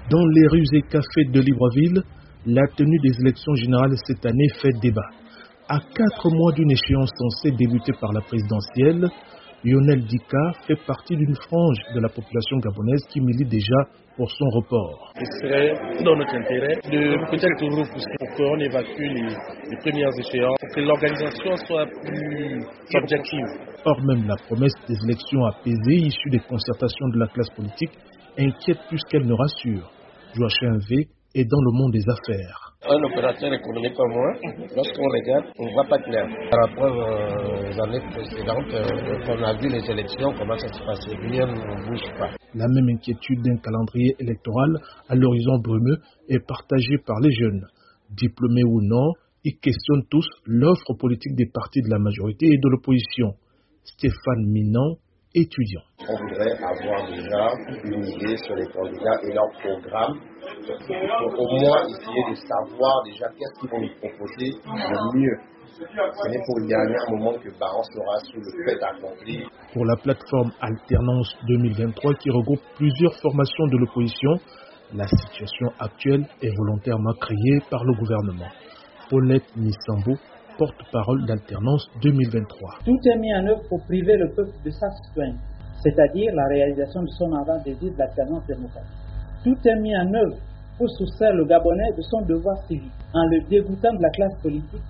Dans les rues et cafés de Libreville, la tenue des élections générales cette année fait débat. À 4 mois d'une échéance censée débuter par la présidentielle, Lionel Dika fait partie d'une frange de la population gabonaise qui milite déjà pour son report. Ce serait dans notre intérêt de peut-être repousser pour qu'on évacue les premières échéances, pour que l'organisation soit plus objective. Or, même la promesse des élections apaisées issues des concertations de la classe politique inquiète plus qu'elle ne rassure. Joachim V est dans le monde des affaires. Un opérateur économique comme moi, lorsqu'on regarde, on ne voit pas clair. Par rapport aux années précédentes, on a vu les élections, comment ça se passait, rien ne bouge pas. La même inquiétude d'un calendrier électoral à l'horizon brumeux est partagée par les jeunes. Diplômés ou non, ils questionnent tous l'offre politique des partis de la majorité et de l'opposition. Stéphane Minan, étudiant. On voudrait avoir déjà une idée sur les candidats et leur programme, pour au moins essayer de savoir déjà qu'est-ce qu'ils vont nous proposer de mieux. Ce n'est pour le dernier moment que Baron sera sous le fait accompli. Pour la plateforme Alternance 2023 qui regroupe plusieurs formations de l'opposition, la situation actuelle est volontairement créée par le gouvernement. Paulette Misambo, porte-parole d'Alternance 2023. Tout est mis en œuvre pour priver le peuple de sa citoyenneté, c'est-à-dire la réalisation de son ardent désir d'alternance démocratique. Tout est mis en œuvre pour soustraire le Gabonais de son devoir civique, en le dégoûtant de la classe politique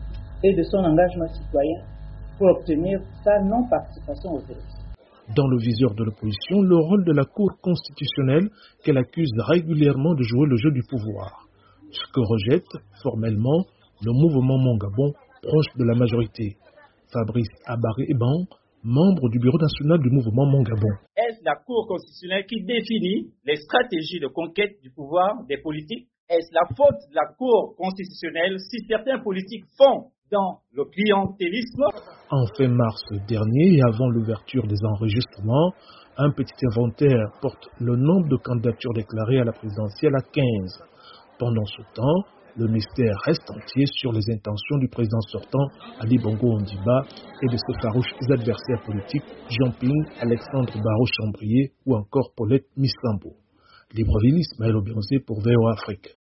et de son engagement citoyen pour obtenir sa non-participation aux élections. Dans le viseur de l'opposition, le rôle de la Cour constitutionnelle qu'elle accuse régulièrement de jouer le jeu du pouvoir. Ce que rejette formellement le mouvement Mon Gabon, proche de la majorité. Fabrice Abaré-Ban, membre du bureau national du mouvement Mon Gabon. Est-ce la Cour constitutionnelle qui définit les stratégies de conquête du pouvoir des politiques? Est-ce la faute de la Cour constitutionnelle si certains politiques font dans le clientélisme? En fin mars dernier et avant l'ouverture des enregistrements, un petit inventaire porte le nombre de candidatures déclarées à la présidentielle à 15. Pendant ce temps, le mystère reste entier sur les intentions du président sortant Ali Bongo Ondimba et de ses farouches adversaires politiques Jean Ping, Alexandre Barrault-Chambrier ou encore Paulette Misambo. Libreville, Ismaël Obionzé pour VOA Afrique.